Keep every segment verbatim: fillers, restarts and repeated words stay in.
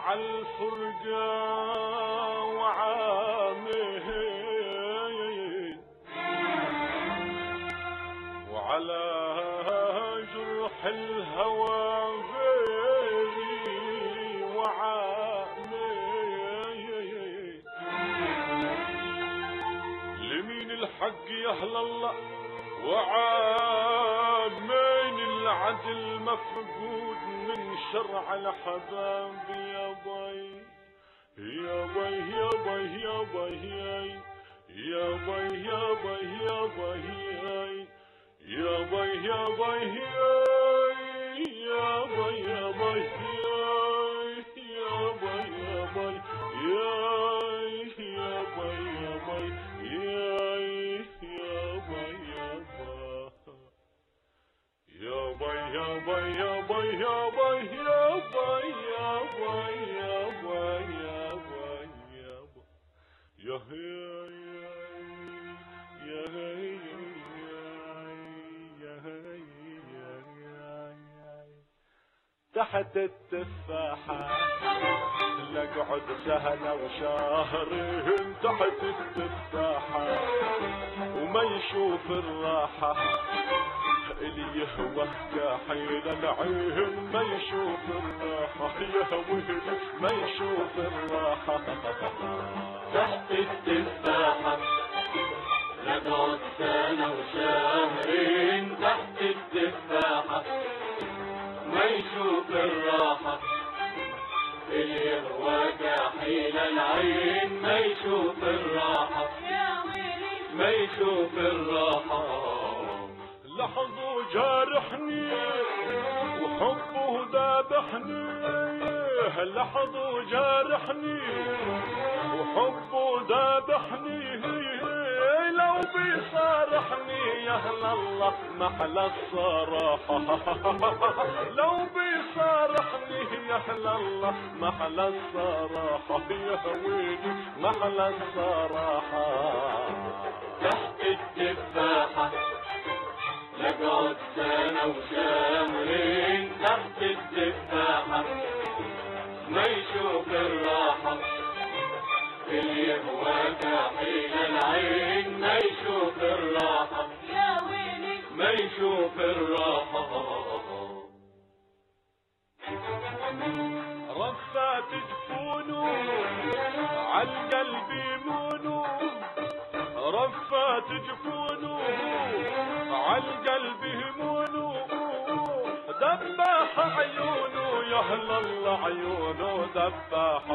عالفرقة وعامل وعلى جرح الهوى غيري وعامل لمين الحق يهلا الله وعامين العدل مفقود من شرع الحباب يا بي يا بي يا بي يا بي يا بي يا بي يا بي يا بي يا بي يا بي يا بي يا بي يا بي يا يا بي يا بي يا يا بي يا بي يا بي يا بي يا بي يا بي يا بي يا بي يا بي يا بي يا تحت التفاحة نقعد سهلة وشهرين تحت التفاحة وما يشوف الراحة اللي يهوى كحيل العين ما يشوف الراحة يهوي ما يشوف الراحة تحت التفاحة نقعد سنة وشهرين تحت التفاحة ما يشوف الراحة اللي يهوى كحيل العين ما يشوف الراحة ما يشوف الراحة لحظه جارحني وحبه ذابحني لحظه جارحني وحبه ذابحني لو بيصارحني يا اهل الله محلى الصراحة لو بيصارحني يا اهل الله محلى الصراحة يا ويلي محلى الصراحة تحت التفاحة نقعد سنة وشهرين تحت التفاحة ما يشوف الراحة اللي يهوى كحيل العين ما يشوف الراحة يا ويلي ما يشوف الراحة رفات جفونه عالقلب يمونه رفات جفونه عالقلب يمونه دباح عيونه يا اهل الله عيونه دباح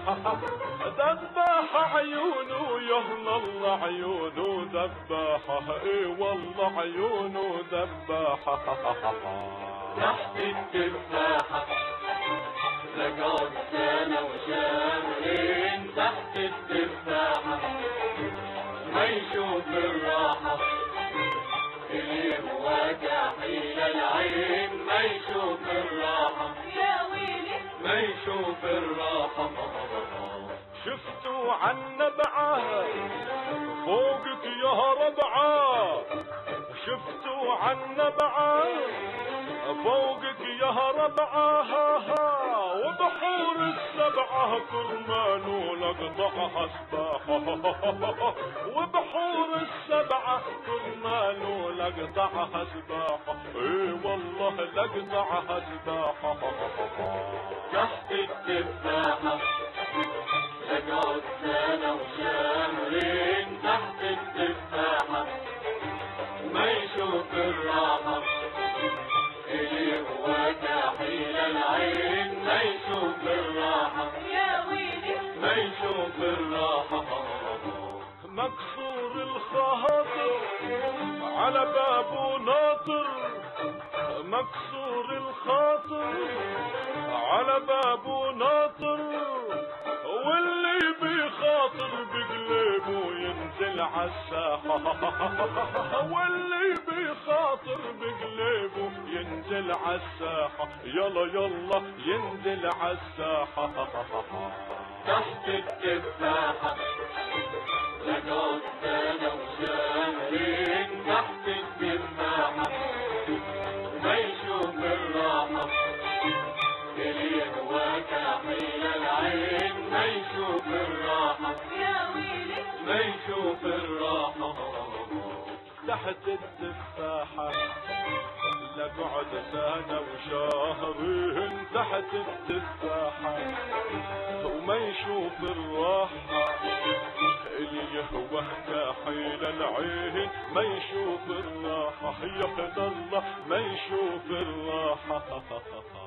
دباح عيونه يا اهل الله عيونه دباح اي والله عيونه دباح تحت التفاحة نقعد سنة وشهرين تحت التفاحة ما يشوف الراحة اللي هو كحيل العين ما يشوف الراحة يا ويلي ما يشوف الراحة شفتوا عالنبعة فوقك يا ربعة شفتوا عالنبعة فوقك يا ربعة وبحور السبعة كرمانو لقطعها سباحة وبحور السبعة كرمانو لقطعها سباحة اي والله لقطعها سباحة تحت التفاحة نقعد سنة وشهرين تحت التفاحة ما يشوف الراحة اللي هو كحيل العين ما يشوف الراحة يا ويلي ما يشوف الراحة مكسور الخاطر على بابه ناطر مكسور الخاطر على بابه ناطر واللي بيخاطر بقلبه ينزل عالساحة واللي بيخاطر بقلبه ينزل عالساحة يلا يلا ينزل عالساحة تحت التفاحة نقعد سنة وشهرين تحت التفاحة ما يشوف الراحة اللي هو كحيل حين العين ما يشوف الراحة يا ويلي ما يشوف الراحة تحت التفاحة لقعد سنة وشهرين تحت التفاحة وما يشوف الراحة اللي يهوى كحيل العين ما يشوف الراحة يا الله ما يشوف الراحة